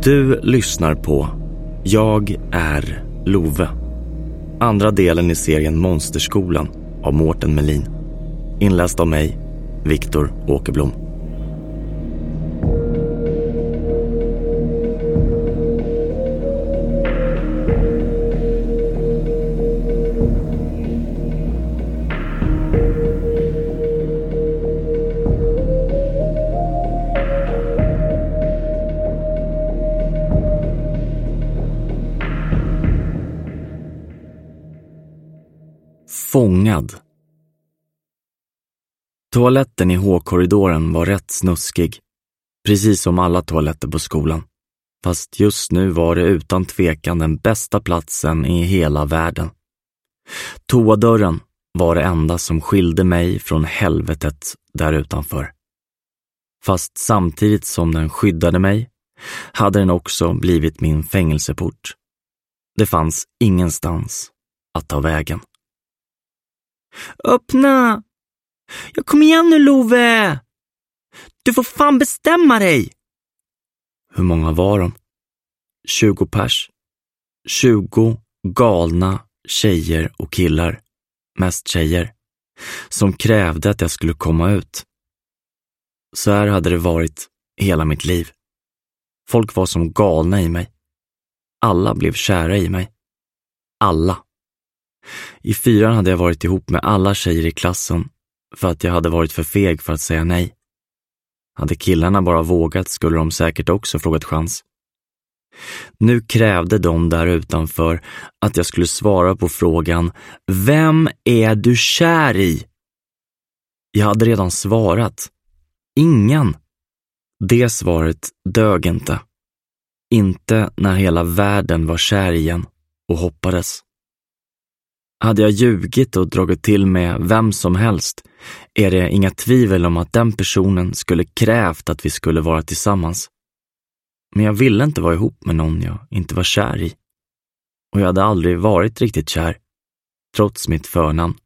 Du lyssnar på Jag är Love. Andra delen i serien Monsterskolan av Mårten Melin. Inläst av mig, Viktor Åkerblom. Fångad. Toaletten i H-korridoren var rätt snuskig, precis som alla toaletter på skolan. Fast just nu var det utan tvekan den bästa platsen i hela världen. Toadörren var det enda som skilde mig från helvetet där utanför. Fast samtidigt som den skyddade mig hade den också blivit min fängelseport. Det fanns ingenstans att ta vägen. Öppna! Jag kommer igen nu, Love! Du får fan bestämma dig! Hur många var de? 20 pers. 20 galna tjejer och killar, mest tjejer, som krävde att jag skulle komma ut. Så här hade det varit hela mitt liv. Folk var som galna i mig. Alla blev kära i mig. Alla. I 4 hade jag varit ihop med alla tjejer i klassen för att jag hade varit för feg för att säga nej. Hade killarna bara vågat skulle de säkert också frågat chans. Nu krävde de där utanför att jag skulle svara på frågan: vem är du kär i? Jag hade redan svarat. Ingen. Det svaret dög inte. Inte när hela världen var kär igen och hoppades. Hade jag ljugit och dragit till med vem som helst är det inga tvivel om att den personen skulle krävt att vi skulle vara tillsammans. Men jag ville inte vara ihop med någon jag inte var kär i. Och jag hade aldrig varit riktigt kär, trots mitt förnamn.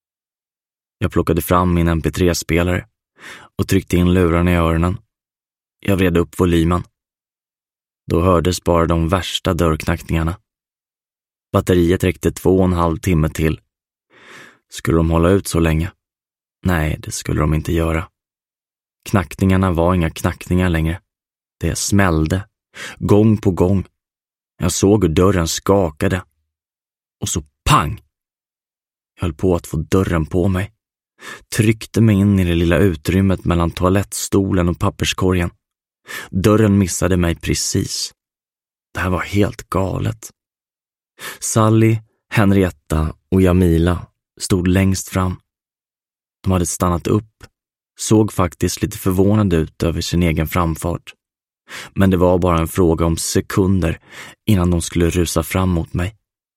Jag plockade fram min MP3-spelare och tryckte in lurarna i öronen. Jag vred upp volymen. Då hördes bara de värsta dörrknackningarna. Batteriet räckte 2,5 timme till. Skulle de hålla ut så länge? Nej, det skulle de inte göra. Knackningarna var inga knackningar längre. Det smällde, gång på gång. Jag såg hur dörren skakade. Och så pang! Jag höll på att få dörren på mig. Tryckte mig in i det lilla utrymmet mellan toalettstolen och papperskorgen. Dörren missade mig precis. Det här var helt galet. Sally, Henrietta och Jamila stod längst fram. De hade stannat upp, såg faktiskt lite förvånade ut över sin egen framfart. Men det var bara en fråga om sekunder innan de skulle rusa fram mot mig.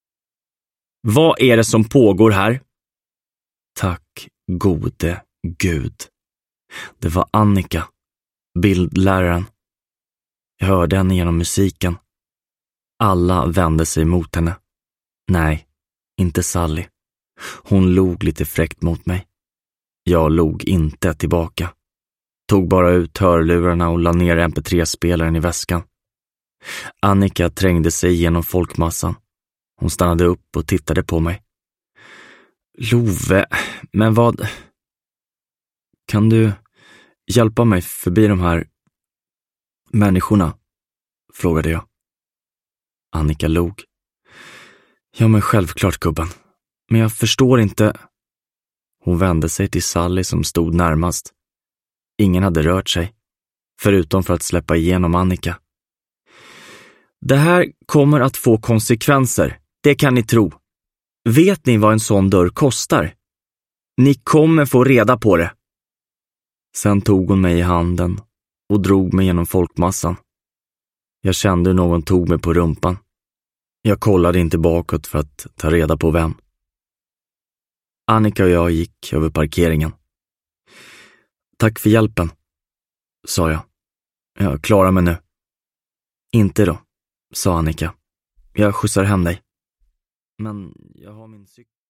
Vad är det som pågår här? Tack gode Gud. Det var Annika, bildläraren. Jag hörde henne genom musiken. Alla vände sig mot henne. Nej, inte Sally. Hon log lite fräckt mot mig. Jag log inte tillbaka. Tog bara ut hörlurarna och la ner MP3-spelaren i väskan. Annika trängde sig genom folkmassan. Hon stannade upp och tittade på mig. Love, men vad... Kan du hjälpa mig förbi de här människorna? Frågade jag. Annika log. Ja, men självklart, gubben. Men jag förstår inte... Hon vände sig till Sally som stod närmast. Ingen hade rört sig, förutom för att släppa igenom Annika. Det här kommer att få konsekvenser, det kan ni tro. Vet ni vad en sån dörr kostar? Ni kommer få reda på det. Sen tog hon mig i handen och drog mig genom folkmassan. Jag kände hur någon tog mig på rumpan. Jag kollade inte bakåt för att ta reda på vem. Annika och jag gick över parkeringen. Tack för hjälpen, sa jag. Jag klarar mig nu. Inte då, sa Annika. Jag skjutsar hem dig. Men jag har min cykel.